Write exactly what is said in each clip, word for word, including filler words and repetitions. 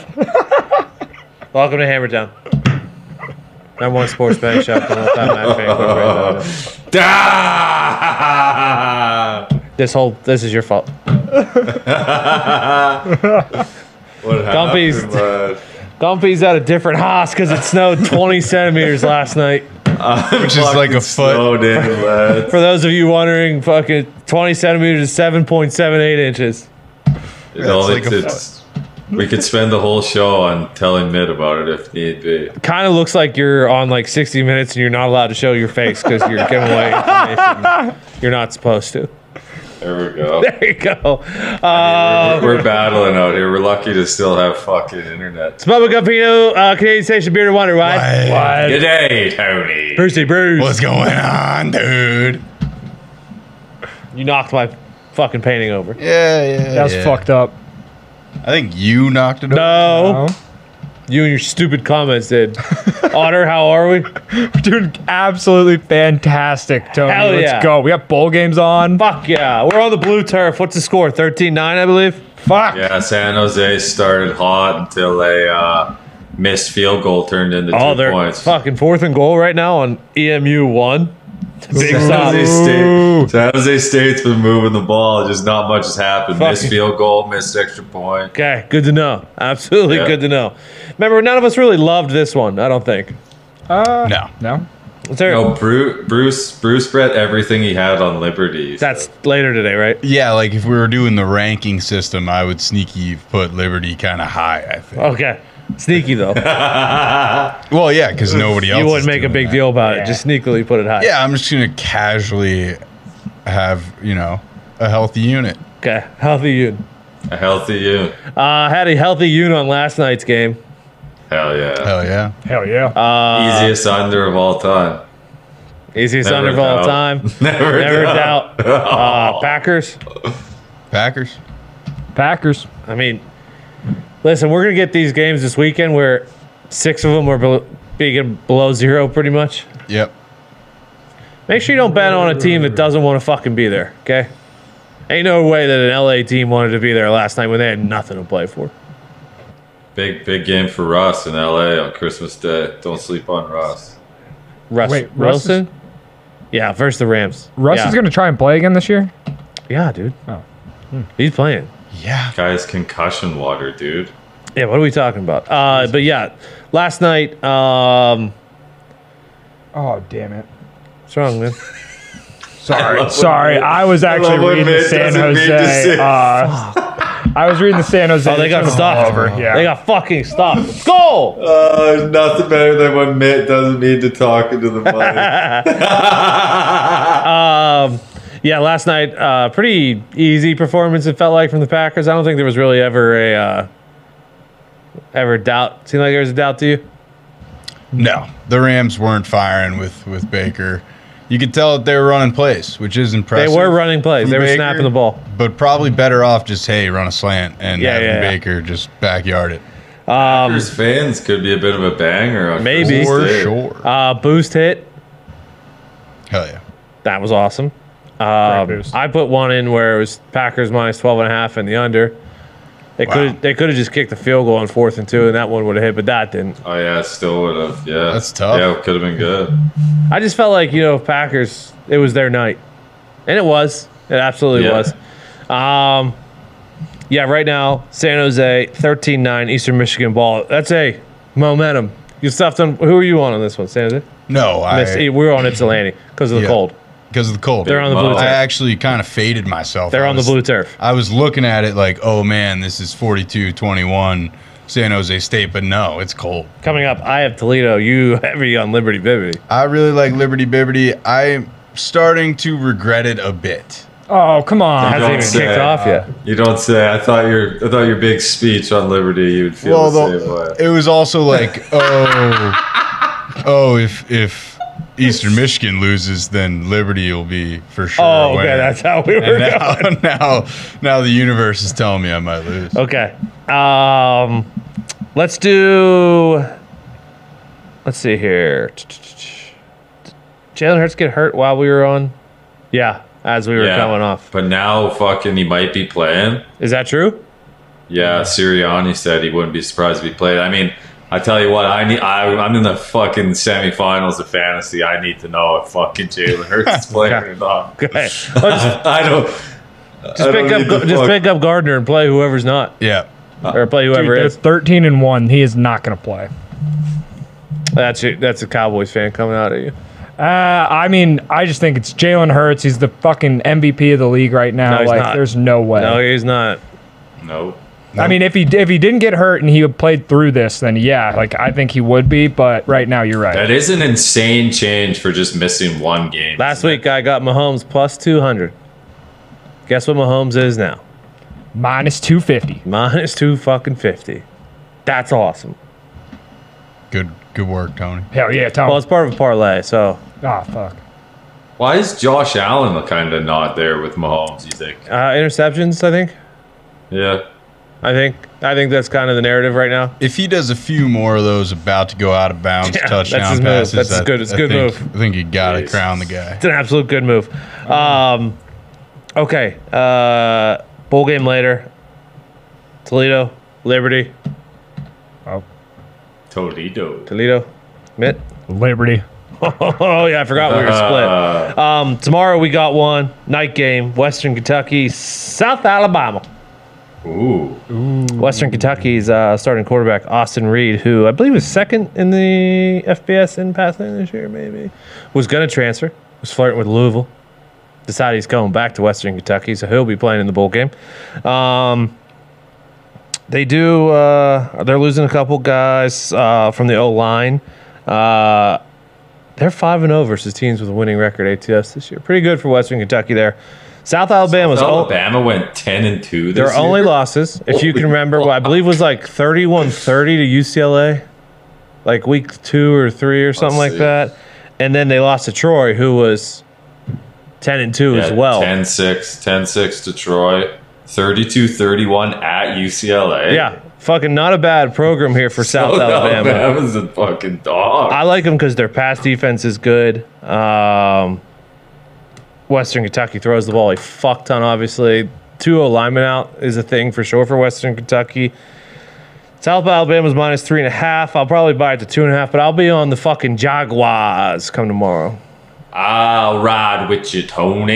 Welcome to Hammertown. Number one sports betting shop. This whole this is your fault. What Gumpy's happened, Gumpy's at a different house because it snowed twenty centimeters last night. Which is like a foot. For those of you wondering, fucking twenty centimeters is seven point seven eight inches. It only like a it's, we could spend the whole show on telling Mitt about it if need be. Kind of looks like you're on like sixty minutes and you're not allowed to show your face because you're giving away information you're not supposed to. There we go. There you go. I Uh, mean, we're, we're battling out here. We're lucky to still have fucking internet. it's Bubba Gumpino, uh, Canadian Station Beard and Wonder. Why? Why? Good day, Tony. Brucey Bruce. What's going on, dude? You knocked my fucking painting over. Yeah, yeah. That's yeah. fucked up. I think you knocked it over. No. No. You and your stupid comments did. Otter, how are we? We're doing absolutely fantastic, Tony. Hell Let's yeah. go. We got bowl games on. Fuck yeah. We're on the blue turf. What's the score? thirteen nine, I believe? Fuck. Yeah, San Jose started hot until a uh, missed field goal turned into Oh, two they're points. fucking fourth and goal right now on E M U one. Big San stop. Jose, State, San Jose State's been moving the ball. Just not much has happened. Missed Fucking- field goal, missed extra point. Okay, good to know. Absolutely Yeah. good to know. Remember, none of us really loved this one, I don't think. Uh, No. No. Was there, No, Bruce, Bruce, Bruce bet everything he had on Liberty. so- That's later today, right? Yeah, like if we were doing the ranking system, I would sneaky put Liberty kind of high, I think. Okay. Sneaky, though. Well, yeah, because nobody else You is wouldn't make a doing big that. deal about Yeah. it. Just sneakily put it high. Yeah, I'm just going to casually have, you know, a healthy unit. Okay. Healthy unit. a healthy you. Uh, had a healthy unit on last night's game. Hell yeah. Hell yeah. Hell yeah. Uh, Easiest under of all time. Easiest Never under of all doubt. time. Never, Never doubt. doubt. Uh, Packers. Packers? Packers. I mean, listen, we're going to get these games this weekend where six of them are below, being below zero pretty much. Yep. Make sure you don't bet on a team that doesn't want to fucking be there, okay? Ain't no way that an L A team wanted to be there last night when they had nothing to play for. Big, big game for Russ in L A on Christmas Day. Don't sleep on Russ. Russ Wait, Russ Wilson? Yeah, versus the Rams. Russ yeah. is going to try and play again this year? Yeah, dude. Oh. He's playing. Yeah. Guy's concussion water, dude. Yeah, what are we talking about? Uh, but yeah, last night, um, Oh, damn it. what's wrong, man? Sorry. love Sorry. when- I was I actually love when reading the Mitt San doesn't mean to Jose. say- Uh, I was reading the San Jose. Oh, they got Turn the stopped. ball Over. Yeah. They got fucking stopped. Let's go! Uh, there's nothing better than when Mitt doesn't need to talk into the mic. Um, yeah, last night, uh, pretty easy performance. It felt like from the Packers. I don't think there was really ever a uh, ever doubt. Seemed like there was a doubt to you. No. The Rams weren't firing with, with Baker. You could tell that they were running plays, which is They impressive. were running plays. from They were Baker, snapping the ball. But probably better off just, hey, run a slant and Yeah, having yeah, yeah. Baker just backyard it. Packers fans could be a bit of a banger on Maybe. Christmas For Day. sure. Uh, boost hit. Hell yeah. That was awesome. Um, boost. I put one in where it was Packers minus twelve and a half and the under. They Wow. could they could have just kicked the field goal on fourth and two, and that one would have hit, but that didn't. Oh yeah, still would have. Yeah, That's tough. Yeah, could have been good. I just felt like, you know, Packers, it was their night. And it was. It absolutely Yeah. was. Um, yeah, right now, San Jose, thirteen nine, Eastern Michigan ball. That's a momentum. You stuffed on, who are you on on this one, San Jose? No, Missed- I we were on Ypsilanti because of the Yeah. cold. because of the cold. They're on the blue Well, I turf. actually kind of faded myself. They're I on the was- blue turf. I was looking at it like, oh man, this is forty-two twenty-one San Jose State, but no, it's cold. Coming up, I have Toledo. You heavy on Liberty Bibbity. I really like Liberty Bibbity. I'm starting to regret it a bit. Oh, come on. Hasn't Don't even say. kicked off yet. You don't say. I thought your I thought your big speech on Liberty, you would feel Well, the the- same way. it was also like, oh, oh, if if Eastern Michigan loses, then Liberty will be for sure. Oh, a okay, winner. that's how we were And now, going. now, now the universe is telling me I might lose. Okay. Um, let's do. Let's see here. Jalen Hurts get hurt while we were on. Yeah, as we were Yeah. coming off. But now, fucking, he might be playing. Is that true? Yeah, Sirianni said he wouldn't be surprised if he played. I mean, I tell you what, I need. I, I'm in the fucking semifinals of fantasy. I need to know if fucking Jalen Hurts is playing or not. Okay. Well, just I don't. just pick up, just pick up Gardner and play whoever's not, Yeah. or play whoever Dude, is. they're thirteen and one. He is not going to play. That's it. That's a Cowboys fan coming out at you. Uh, I mean, I just think it's Jalen Hurts. He's the fucking M V P of the league right now. No, he's like, not. there's no way. No, he's not. No. I mean, if he if he didn't get hurt and he had played through this, then yeah, like I think he would be. But right now, you're right. That is an insane change for just missing one game. Last week I got Mahomes plus two hundred. Guess what Mahomes is now? Minus two fifty. Minus two fucking fifty. That's awesome. Good good work, Tony. Hell yeah, Tom. Well, it's part of a parlay, so Ah, fuck. Why is Josh Allen kind of not there with Mahomes? You think? uh, interceptions. I think. Yeah. I think. I think that's kind of the narrative right now. If he does a few more of those about to go out of bounds Yeah, touchdown that's his move. passes, That's that- good. It's a I good think, move. I think you got to Jeez. crown the guy. It's an absolute good move. Um, okay. Uh, bowl game later. Toledo, Liberty, Toledo. Toledo, Mitt. Liberty. Oh yeah, I forgot we were split. Uh, Um, tomorrow we got one night game. Western Kentucky, South Alabama. Ooh. Western Kentucky's uh, starting quarterback Austin Reed, who I believe was second in the F B S in passing this year, maybe was going to transfer. Was flirting with Louisville. Decided he's going back to Western Kentucky, so he'll be playing in the bowl game. Um, they do. Uh, they're losing a couple guys uh, from the O line. Uh, they're five and zero versus teams with a winning record A T S this year. Pretty good for Western Kentucky there. South Alabama's o- Alabama went ten and two. their This year? only losses, if you can Holy remember, well, I believe was like thirty-one thirty to U C L A, like week two or three or something like see. that. And then they lost to Troy, who was ten and two as well. ten six, ten six to Troy, thirty-two thirty-one at U C L A. Yeah, fucking not a bad program here for South Alabama. Alabama's a fucking dog. I like them because their pass defense is good. Um, Western Kentucky throws the ball a fuck ton, obviously. Two O linemen out is a thing for sure for Western Kentucky. South Alabama's minus three and a half. I'll probably buy it to two and a half, but I'll be on the fucking Jaguars come tomorrow. I'll ride with you,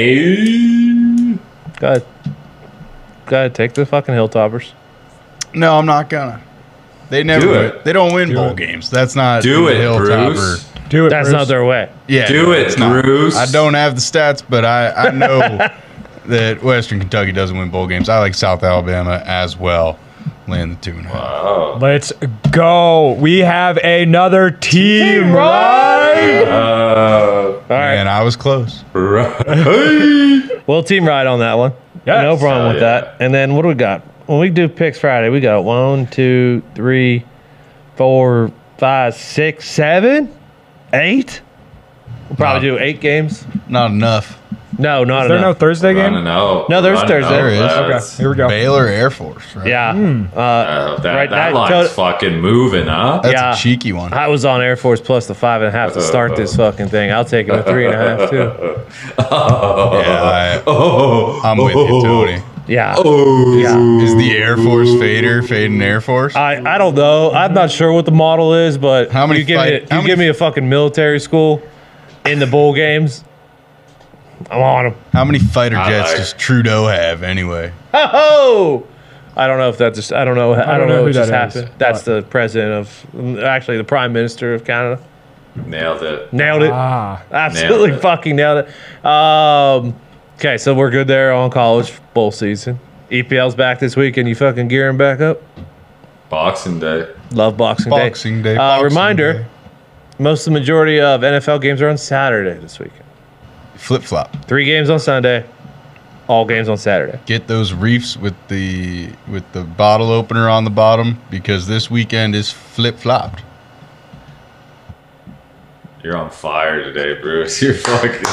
Tony. Go ahead. Go ahead, take the fucking Hilltoppers. No, I'm not gonna. They never. Do win. it. They don't win Do bowl it. games. That's not Do the it, Hilltopper. Bruce. Do it. That's Bruce. not their way. Yeah, Do no, it, it's not. Bruce. I don't have the stats, but I I know that Western Kentucky doesn't win bowl games. I like South Alabama as well. Laying the two and a half. Oh. Let's go. We have another team ride. Uh, All right. And I was close. right. Well, team ride on that one. Yes. No problem Hell with yeah. that. And then what do we got? When we do picks Friday, we got one, two, three, four, five, six, seven, eight. We'll probably No. do eight games. Not enough. No, not Is there no enough. Thursday game? Running out. No, there's Running Thursday. out, There is. lads. Okay, here we go. Baylor Air Force. Right? Yeah. Uh, Uh, that Right, that that- line's to- fucking moving, huh? That's Yeah. a cheeky one. I was on Air Force plus the five and a half to start this fucking thing. I'll take it with three and a half too. Yeah, I, Oh, I'm with you, Tony. Yeah. Oh, Yeah. Is the Air Force fader fading Air Force? I, I don't know. I'm not sure what the model is, but How many you give fight- me how you many- give me a fucking military school in the bowl games. I'm on them. How many fighter I jets like- does Trudeau have anyway? Oh, I don't know if that just I don't know I don't, don't know, know what who just that is, happened. That's the president of actually the prime minister of Canada. nailed it. Nailed it. Ah, Absolutely Nailed it. fucking nailed it. Um, okay, so we're good there on college bowl season. E P L's back this week, and you fucking gearing back up. Boxing Day. Love Boxing Day. Boxing Day. Uh, Boxing reminder: Day. most of the majority of N F L games are on Saturday this weekend. Flip flop. Three games on Sunday, all games on Saturday. Get those reefs with the with the bottle opener on the bottom because this weekend is flip flopped. You're on fire today, Bruce. You're fucking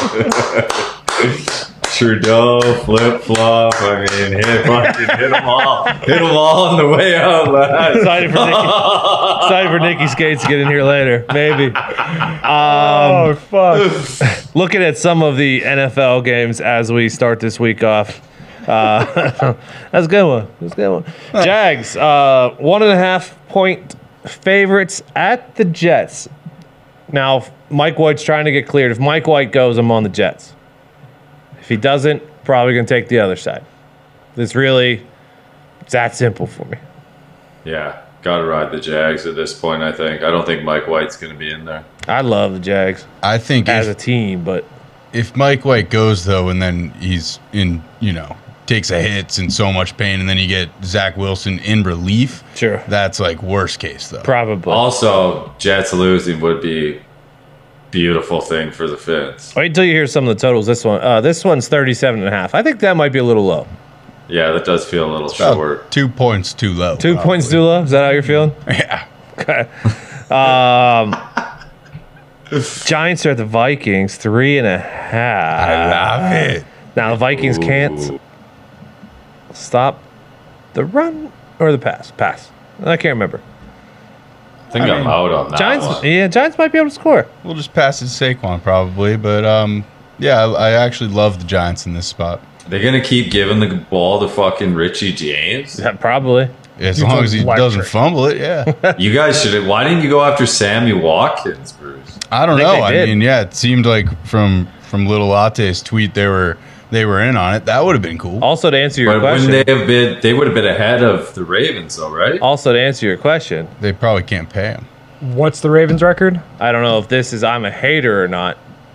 Trudeau, flip flop. I mean, hit fucking hit them all. Hit them all on the way out, lad. Excited for Nikki, excited for Nikki Skates to get in here later, maybe. oh fuck. Looking at some of the N F L games as we start this week off. Uh, that's a good one. That's a good one. Jags, uh, one and a half point favorites at the Jets. Now, if Mike White's trying to get cleared. If Mike White goes, I'm on the Jets. If he doesn't, probably going to take the other side. It's really it's that simple for me. Yeah, gotta ride the Jags at this point, I think. I don't think Mike White's going to be in there. I love the Jags I think as if, a team, but if Mike White goes, though, and then he's in, you know, takes a hits and so much pain, and then you get Zach Wilson in relief, sure, that's like worst case, though. probably. Also, Jets losing would be beautiful thing for the Fins. Wait until you hear some of the totals. This one, uh, this one's thirty-seven and a half. I think that might be a little low. Yeah, that does feel a little About short. two points too low. Two probably. points too low. Is that how you're feeling? Yeah. Okay. Um, Giants are at the Vikings, three and a half. I love it. Now the Vikings Ooh. can't stop the run or the pass. Pass. I can't remember. I think I I'm mean, out on that Giants, one. yeah, Giants might be able to score. We'll just pass it to Saquon probably, but um, yeah, I, I actually love the Giants in this spot. They're going to keep giving the ball to fucking Richie James? Yeah, probably. As He's long as he electric. doesn't fumble it, yeah. You guys should have. Why didn't you go after Sammy Watkins, Bruce? I don't I think know. they I did. mean, yeah, it seemed like from from Little Latte's tweet they were they were in on it. That would have been cool. Also, to answer your But question, wouldn't they have been? They would have been ahead of the Ravens, though, right? also to answer your question, They probably can't pay him. What's the Ravens record? I don't know if this is I'm a hater or not.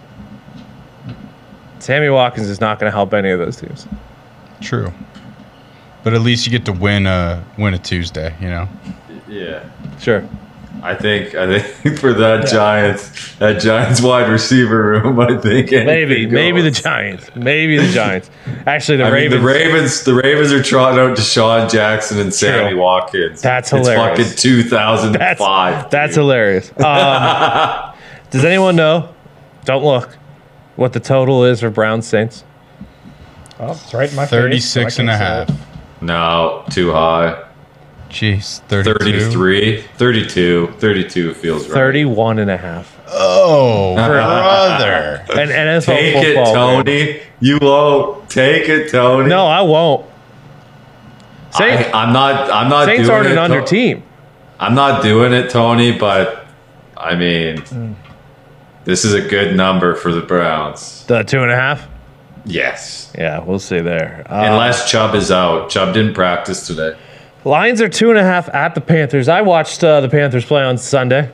Sammy Watkins is not going to help any of those teams. True. But at least you get to win a win a Tuesday, you know. Yeah. Sure. I think. I think for that Giants, that Giants wide receiver room, I think Maybe, anything maybe the goes. Giants. Maybe the Giants. Actually, the I Ravens. mean, the Ravens. The Ravens are trotting out Deshaun Jackson and Sammy True. Watkins. That's it's hilarious. fucking two thousand That's five. that's hilarious. Um, does anyone know? Don't look. What the total is for Browns Saints? Oh, it's right in my face. thirty-six so I and a can't say half. it. No, too high. Jeez, thirty-two. thirty-three. thirty-two. thirty-two feels right. thirty-one and a half. Oh, brother. An N F L Take it, football game. Tony. You won't. Take it, Tony. No, I won't. Saints, I, I'm not. I'm not. Saints doing aren't it, an under To- team. I'm not doing it, Tony. But I mean, Mm. this is a good number for the Browns. The two and a half? Yes, Yeah, we'll see there. Uh, unless Chubb is out. Chubb didn't practice today. Lions are two and a half at the Panthers. I watched uh, the Panthers play on Sunday.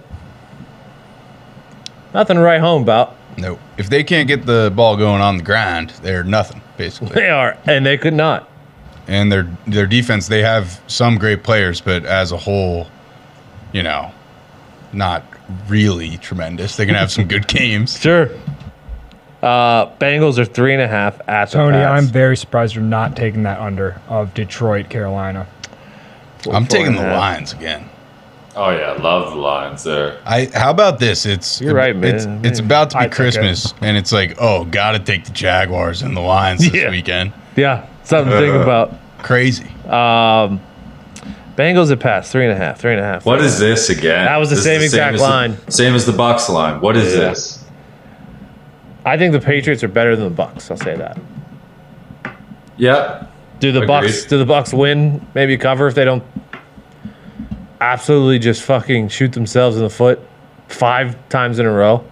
Nothing to write home about. No. If they can't get the ball going on the ground, they're nothing, basically. They are, and they could not. And their their defense, they have some great players, but as a whole, you know, not really tremendous. They can have some good games. Sure. Uh, Bengals are three and a half at the Tony, Pats. I'm very surprised you're not taking that under of Detroit, Carolina. I'm Four taking and the a half. Lions again. Oh yeah, love the Lions there. I how about this? It's You're right, man. It's, it's about to be I think Christmas, and it's like, oh, gotta take the Jaguars and the Lions this Yeah. weekend. Yeah, something to think about. Crazy. Um, Bengals at Pats, three and a half, three and a half. What is this again? That was the This same is exact as the- line. same as the Bucks line. What is Yeah. this? I think the Patriots are better than the Bucks. I'll say that. Yep. Do the Agreed. Bucks? Do the Bucks win? Maybe cover if they don't absolutely just fucking shoot themselves in the foot five times in a row.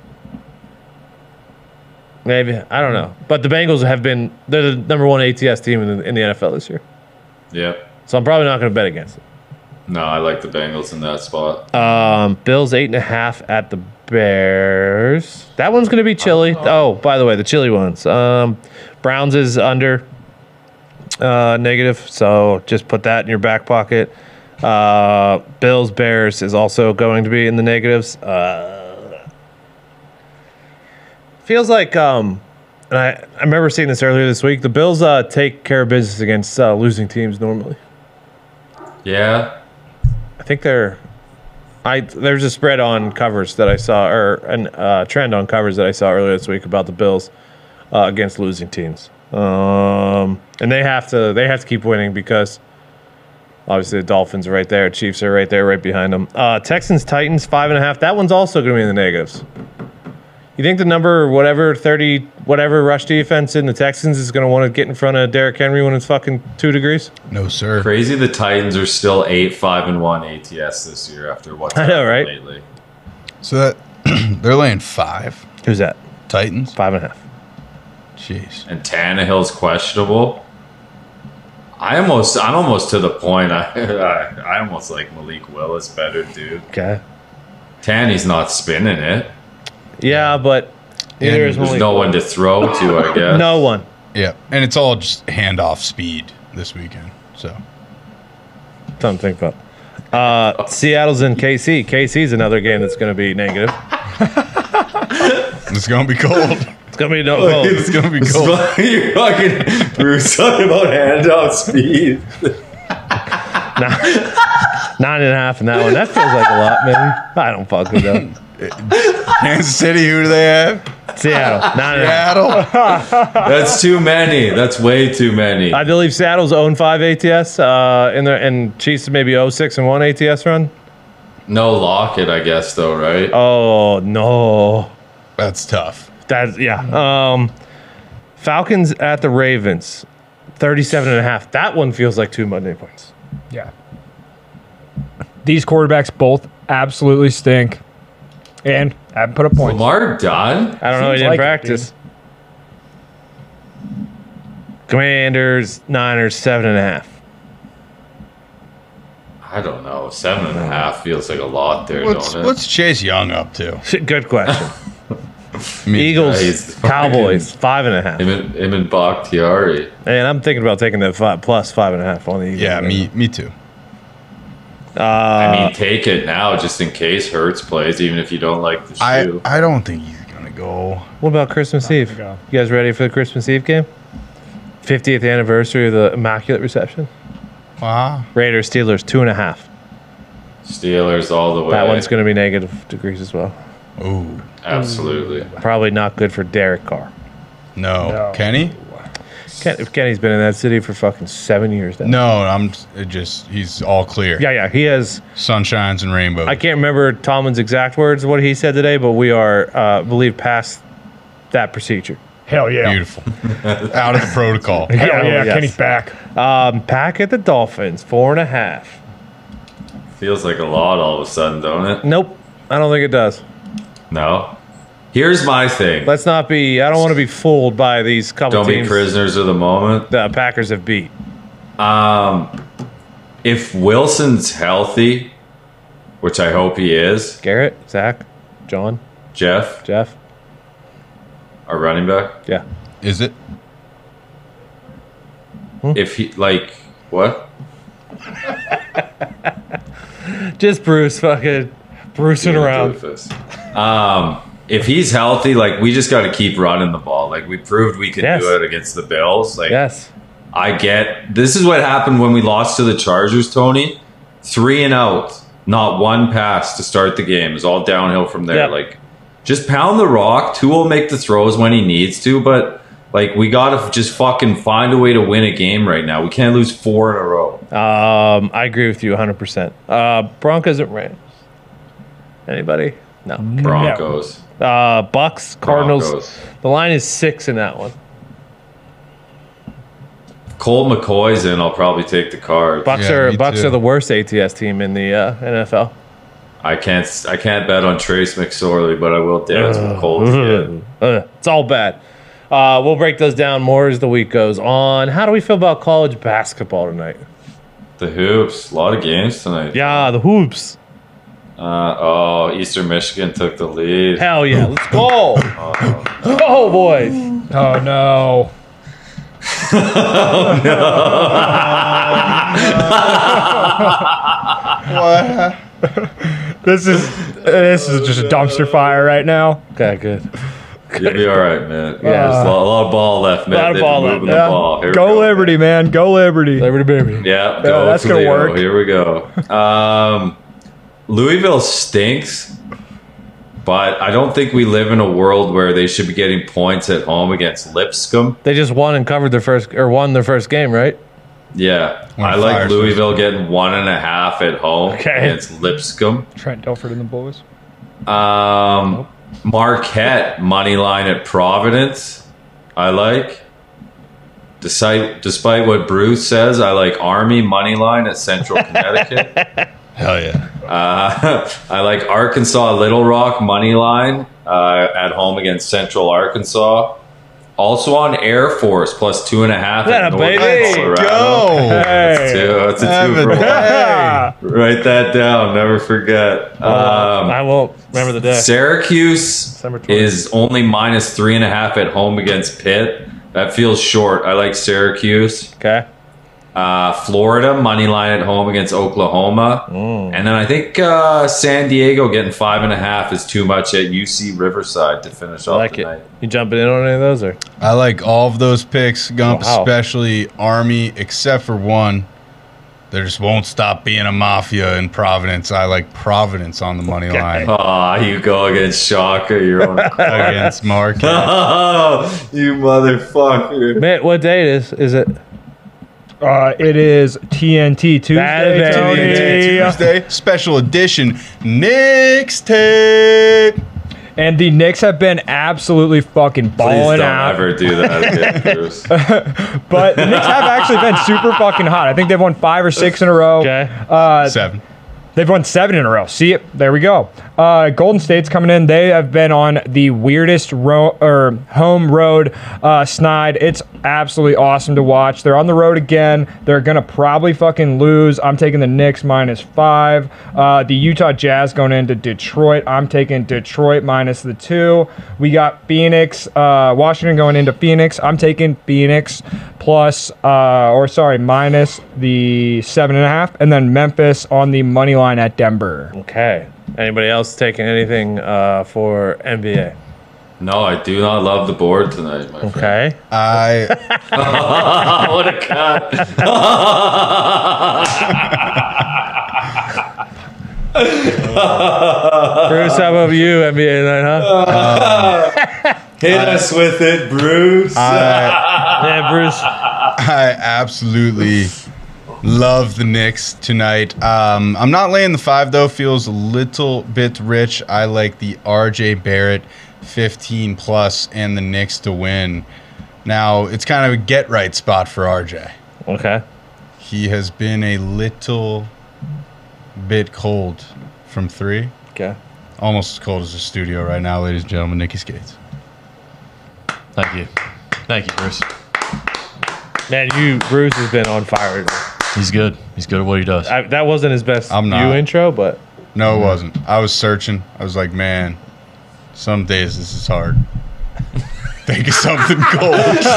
Maybe I don't know, but the Bengals have been—they're the number one A T S team in the, in the N F L this year. Yep. So I'm probably not going to bet against it. No, I like the Bengals in that spot. Um, Bills eight and a half at the Bears. That one's going to be chilly. Oh, by the way, the chilly ones. Um, Browns is under uh, negative, so just put that in your back pocket. Uh, Bills Bears is also going to be in the negatives. Uh, feels like, um, and I, I remember seeing this earlier this week. The Bills uh, take care of business against uh, losing teams normally. Yeah. I think they're. I there's a spread on covers that I saw, or a uh, trend on covers that I saw earlier this week about the Bills uh, against losing teams, um, and they have to they have to keep winning because obviously the Dolphins are right there, Chiefs are right there, right behind them. Uh, Texans Titans five and a half. That one's also going to be in the negatives. You think the number whatever thirty whatever rush defense in the Texans is going to want to get in front of Derrick Henry when it's fucking two degrees? No, sir. Crazy. The Titans are still eight five and one A T S this year after what's I know, happened right? lately. So that they're laying five. Who's that? Titans. Five and a half. Jeez. And Tannehill's questionable. I almost, I'm almost to the point. I, I, I almost like Malik Willis better, dude. Okay. Tanny's not spinning it. Yeah, but neither is And There's Malik no one to Willis. throw to, I guess. No one. Yeah, and it's all just handoff speed this weekend. So Something to think about. Uh, Seattle's in K C. K C's another game that's going to be negative. it's gonna be cold. It's going to be no cold. It's gonna be cold. You're fucking Bruce talking about handoff speed. Nine and a half in that one. That feels like a lot, maybe. I don't fucking know. Kansas City. Who do they have? Seattle. Nine and a half. Seattle. That's too many. That's way too many. I believe Seattle's oh and five A T S, uh, in the, and Chiefs maybe oh six and one A T S run. No Lockett, I guess, though, right? Oh, no. That's tough. That's, yeah. Um, Falcons at the Ravens, thirty-seven and a half. That one feels like two Monday points. Yeah. These quarterbacks both absolutely stink. And haven't put up points. Lamar done? I don't know. He Seems didn't like it, practice. Commanders, Niners, seven and a half. I don't know. Seven and a half feels like a lot there, What's don't it? What's Chase Young up to? Good question. I mean, Eagles, he's Cowboys, five and a half. Him and, him and Bakhtiari. And I'm thinking about taking that five, plus five and a half on the Eagles. Yeah, me me too. I mean, take it now just in case Hurts plays, even if you don't like the I shoe. I don't think he's gonna go. What about Christmas Eve? go. You guys ready for the Christmas Eve game? fiftieth anniversary of the Immaculate Reception. Wow. Raiders, Steelers, two and a half. Steelers all the way. That one's going to be negative degrees as well. Ooh. Absolutely. Probably not good for Derek Carr. No. No. Kenny? Ken, if Kenny's been in that city for fucking seven years now. No, I'm it just he's all clear. Yeah, yeah, he has. Sunshines and rainbows. I can't remember Tomlin's exact words, what he said today, but we are, uh, believe, past that procedure. Hell yeah. Beautiful. Out of the protocol. Hell Hell yeah, yes. Kenny's back. Um, Pack at the Dolphins, four and a half. Feels like a lot all of a sudden, don't it? Nope, I don't think it does. No. Here's my thing. Let's not be. I don't want to be fooled by these couple Don't be teams prisoners of the moment. the Packers have beat. Um, if Wilson's healthy, which I hope he is, Garrett, Zach, John, Jeff, Jeff. our running back, Yeah. Is it? if he, like, what? Just Bruce fucking Brucing around. Doofus. Um, if he's healthy, like, we just got to keep running the ball. Like, we proved we could Yes. do it against the Bills. Like, Yes. I get this is what happened when we lost to the Chargers, Tony. Three and out, not one pass to start the game. It's all downhill from there. Yep. Like, just pound the rock. Tua will make the throws when he needs to, but like we gotta just fucking find a way to win a game right now. We can't lose four in a row. Um, I agree with you one hundred percent. Uh, Broncos and Rams. Anybody? No. Broncos. Uh, Bucks, Cardinals. Broncos. The line is six in that one. Colt McCoy's in. I'll probably take the Cards. Bucks Yeah, are me Bucks too. are the worst A T S team in the uh, N F L. I can't. I can't bet on Trace McSorley, but I will dance with Colts. Yeah. Uh, it's all bad. Uh, we'll break those down more as the week goes on. How do we feel about college basketball tonight? The hoops. A lot of games tonight. Yeah, the hoops. Uh, oh, Eastern Michigan took the lead. Hell yeah, let's go. Let's go, boys. Oh no. What? This is this is just a dumpster fire right now. Okay, good. You'll be all right, man. Yeah. There's a lot, a lot of ball left, man. lot of They've ball been left, moving Yeah. the ball. Here we Go Liberty, man. Go Liberty. Liberty, baby. Yeah, go that's gonna Toledo. work. Here we go. Um, Louisville stinks, but I don't think we live in a world where they should be getting points at home against Lipscomb. They just won and covered their first, or won their first game, right? Yeah, When I Flyers like first Louisville getting one and a half at home Okay. against Lipscomb. Trent Dilford and the boys. Um, Marquette money line at Providence. I like. Despite despite what Bruce says, I like Army money line at Central Connecticut. Hell yeah. Uh, I like Arkansas Little Rock money line uh, at home against Central Arkansas. Also on Air Force plus two and a half. Yeah, at Northern baby. Colorado. Go. That's two. That's a Have two a for one. day. Write that down. Never forget. Um, I won't remember the day. Syracuse December twentieth. is only minus three and a half at home against Pitt. That feels short. I like Syracuse. Okay. Uh, Florida money line at home against Oklahoma, Mm. and then I think uh, San Diego getting five and a half is too much at U C Riverside to finish I off like the it. night. You jumping in on any of those or? I like all of those picks, Gump, Wow. especially Army, except for one. There just won't stop being a mafia in Providence. I like Providence on the money Okay. line Ah, you go against Shaka. You're on. against Marquette. Oh, you motherfucker! Man, what date is is it? Uh, it is T N T Tuesday, Bad Tony. day. Tuesday, special edition Knicks tape. And the Knicks have been absolutely fucking Please balling don't out. ever do that again, Bruce. But the Knicks have actually been super fucking hot. I think they've won five or six in a row. Okay. Uh, Seven. They've won seven in a row. See it? There we go. Uh, Golden State's coming in. They have been on the weirdest ro- or home road uh, snide. It's absolutely awesome to watch. They're on the road again. They're gonna probably fucking lose. I'm taking the Knicks minus five. Uh, the Utah Jazz going into Detroit. I'm taking Detroit minus the two. We got Phoenix, uh, Washington going into Phoenix. I'm taking Phoenix plus, uh, or sorry, minus the seven and a half, and then Memphis on the money line at Denver. Okay. Anybody else taking anything uh, for N B A? No, I do not love the board tonight, my friend. Okay. I What a cut! Bruce, how about you, N B A night, huh? Hit us with it, Bruce. I Yeah, Bruce. I absolutely love the Knicks tonight. Um, I'm not laying the five though. Feels a little bit rich. I like the R J Barrett fifteen plus and the Knicks to win. Now it's kind of a get right spot for R J. Okay. He has been a little bit cold from three. Okay. Almost as cold as the studio right now, ladies and gentlemen. Nicky Skates. Thank you. Thank you, Bruce. Man, you Bruce has been on fire. He's good. He's good at what he does. I, that wasn't his best I'm you not. intro, but No, it wasn't. I was searching. I was like, man, some days this is hard. Think of something cold.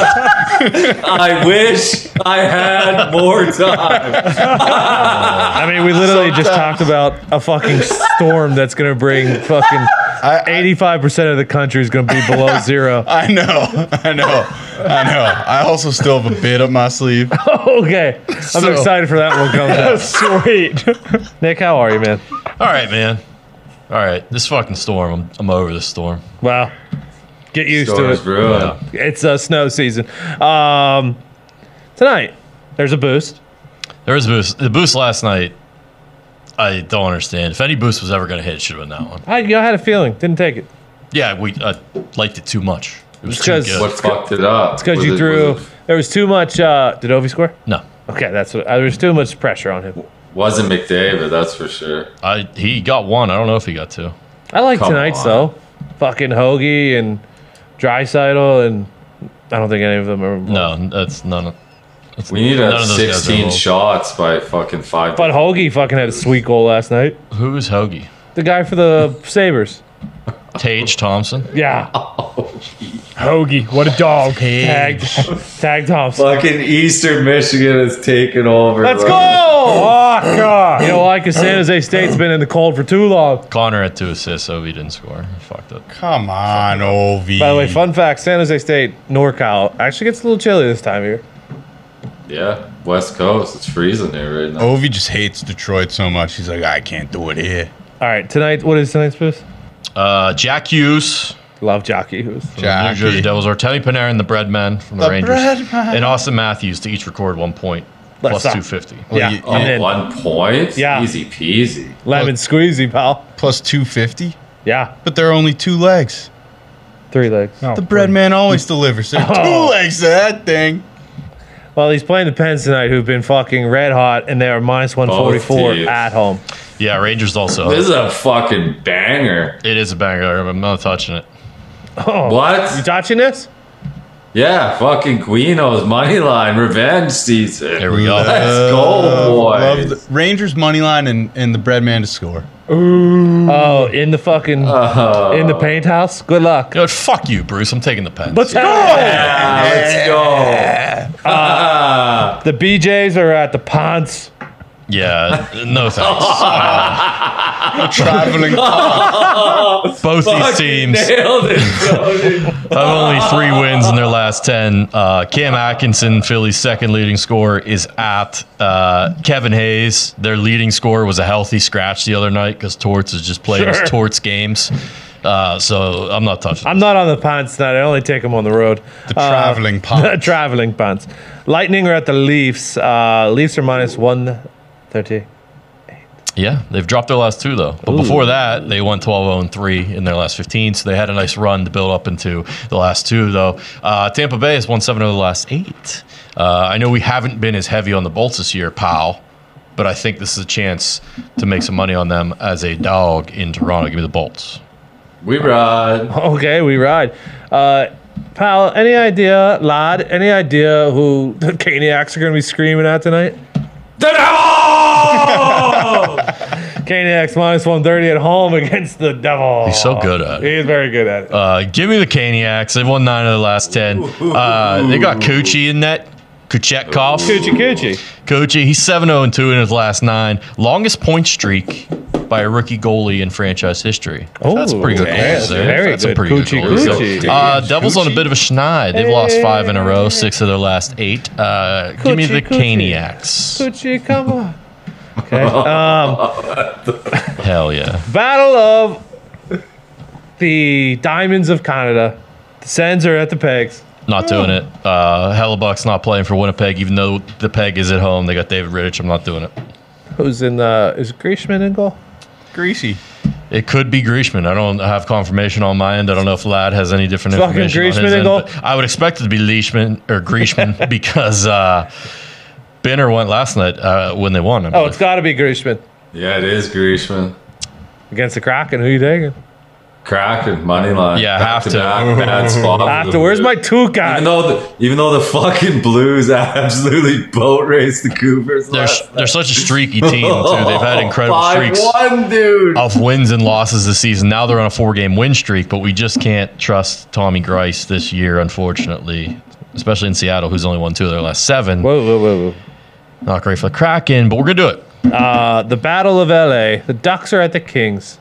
I wish I had more time. I mean, we literally just talked about a fucking storm that's gonna bring fucking I, I, eighty-five percent of the country is gonna be below zero. I know. I know. I know. I also still have a bit up my sleeve. Okay, I'm So- excited for that one coming out. Sweet. Nick, how are you, man? All right, man. All right. This fucking storm. I'm, I'm over this storm. Wow, get used Storm's to brewing. Yeah. it. It's uh, snow season. Um, tonight, there's a boost. There was a boost. The boost last night, I don't understand. If any boost was ever going to hit, it should have been that one. I, you know, I had a feeling, didn't take it. Yeah, we uh, liked it too much. It was It's too 'cause- good. What fucked it up? It's because Was you it- threw. Was it, There was too much. Uh, did Ovi score? No. Okay, that's what. Uh, there was too much pressure on him. wasn't McDavid, that's for sure. I He got one. I don't know if he got two. I like Come tonight's on. though. Fucking Hoagie and Draisaitl, and I don't think any of them are. No, that's none of that's We need none to of have those guys are sixteen involved. shots by fucking five. But Hoagie fucking had a sweet goal last night. Who is Hoagie? The guy for the Sabres. Tage Thompson? Yeah. Hoagie, what a dog. Tag. Tag Thompson. Fucking Eastern Michigan has taken over. Let's bro. go! Oh, God. You know why? Because San Jose State's been in the cold for too long. Connor had two assists, so he didn't score. He fucked up. Come on, Ovi. By the way, fun fact: San Jose State, NorCal actually gets a little chilly this time of year. Yeah, West Coast. It's freezing here right now. Ovi just hates Detroit so much. He's like, I can't do it here. All right, tonight. What is tonight's boost? Uh, Jack Hughes Love Jockey. Who's from the New Jersey Jackie. Devils, Artemi Panarin, the Breadman from the, The Rangers, Breadman. and Austin Matthews to each record one point Let's plus stop. two fifty. Yeah, you- I'm Oh, in. one point? Yeah. Easy peasy. Lemon squeezy, pal. Plus two fifty. Yeah, but there are only two legs. three legs. No, The bread man always delivers. There are Oh. two legs to that thing. Well, he's playing the Pens tonight, who've been fucking red hot, and they are minus one forty-four teams. at home. Yeah, Rangers also. This is a fucking banger. It is a banger. I'm not touching it. Oh, What? you touching this? Yeah, fucking Quino's money line revenge season. There we go. Let's go, boys. Love the Rangers money line and, and the bread man to score. Oh, in the fucking Uh, in the paint house. Good luck. You know what? Fuck you, Bruce. I'm taking the Pens. Let's go. yeah, let's go. Ah. The B Js are at the Ponce. Yeah, no thanks. Uh, Traveling. both these Fucking teams nailed it, Tony. have only three wins in their last ten. Uh, Cam Atkinson, Philly's second leading scorer, is at uh, Kevin Hayes. Their leading scorer was a healthy scratch the other night because Torts is just playing Sure. his Torts games. Uh, so I'm not touching. I'm not on the Ponce tonight. I only take them on the road. The traveling The Ponce. traveling Ponce. Lightning are at the Leafs. Uh, Leafs are minus one thirty. Yeah, they've dropped their last two though. But before that, they won twelve oh three in their last fifteen, so they had a nice run to build up into the last two though. Uh, Tampa Bay has won seven of the last eight. Uh, I know we haven't been as heavy on the Bolts this year, pal, but I think this is a chance to make some money on them as a dog in Toronto. Give me the Bolts. We ride. Okay, we ride. Uh, pal, any idea, lad, any idea who the Caniacs are going to be screaming at tonight? The devil! Caniacs minus one thirty at home against the Devil. He's so good at it. He is very good at it. Uh, give me the Caniacs. They've won nine of the last ten. Uh, they got Kuchi in net. Kuchetkov. Coochie coochie. Kuchi, he's seven oh two in his last nine. Longest point streak by a rookie goalie in franchise history. Oh, That's a pretty good yeah, goal there. very That's a good. pretty Coochie good goal. coochie. Uh, Devils on a bit of a schneid. They've lost five in a row, six of their last eight. Uh, give me Coochie the coochie. Caniacs. Coochie, come on. Okay. Um, Hell yeah. Battle of the Diamonds of Canada. The Sens are at the Pegs. Not doing it. Uh, Hellebuck's not playing for Winnipeg, even though the Peg is at home. They got David Rittich. I'm not doing it. Who's in the? Is Grishman in goal? Greasy. It could be Grishman. I don't have confirmation on my end. I don't know if Ladd has any different Fucking information on Grishman his in end. goal? But I would expect it to be Leishman or Grishman because uh, Binner went last night uh, when they won. I Oh, believe. it's got to be Grishman Yeah, it is Grishman. against the Kraken. Who you taking? Kraken, money line. Yeah, Back have to. back, bad spot. for the After, where's my Blues. two guy? Even though the even though the fucking Blues absolutely boat raced the Cougars. They're, last they're such a streaky team, too. They've had incredible Five streaks one, dude. of wins and losses this season. Now they're on a four-game win streak, but we just can't trust Tommy Grice this year, unfortunately, especially in Seattle, who's only won two of their last seven. Whoa, whoa, whoa, Not great for the Kraken, but we're going to do it. whoa. Uh, the Battle of L A. The Ducks are at the Kings.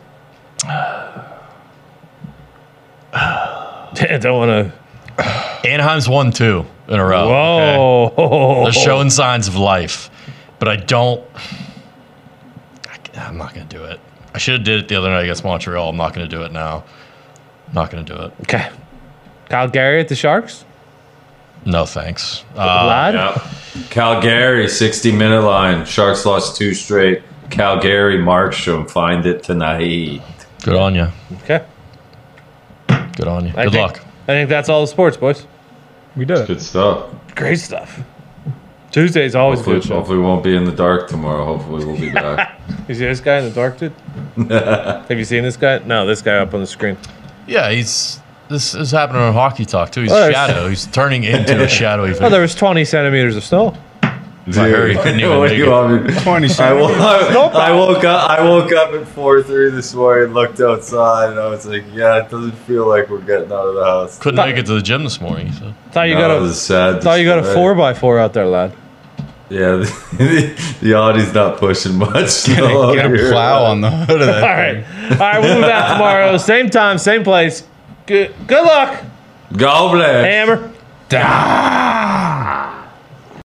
I don't want to. Anaheim's won two in a row. okay? Whoa. They're showing signs of life, but I don't. I, I'm not going to do it. I should have did it the other night against Montreal. I'm not going to do it now. I'm not going to do it. Okay. Kyle Gary at the Sharks. No thanks. Uh, Lad. Yeah. Calgary, sixty minute line. Sharks lost two straight. Calgary, Markstrom, find it tonight. good on you. Okay. Good on you. I Good think- luck. I think that's all the sports, boys. We did it. Good stuff. Great stuff. Tuesday's always Hopefully, good show. hopefully we won't be in the dark tomorrow. Hopefully we'll be back. You see this guy in the dark, dude? Have you seen this guy? No, this guy up on the screen. Yeah, he's. This is happening on Hockey Talk too. He's Oh, a there's- shadow. He's turning into a shadowy Oh, figure. there was twenty centimeters of snow. I heard he couldn't even What make do you it. want me- twenty I, wo- centimeters. I, I woke up. I woke up at four three this morning. Looked outside, and I was like, "Yeah, it doesn't feel like we're getting out of the house." Couldn't make it to the gym this morning. So. Thought you No, got it a was sad. thought you got a display. four by four out there, lad. Yeah, the, the Audi's not pushing much. So Get a here. plow on the hood of that. All right, all right. We'll be back tomorrow, same time, same place. Good, good luck, God bless. Hammer.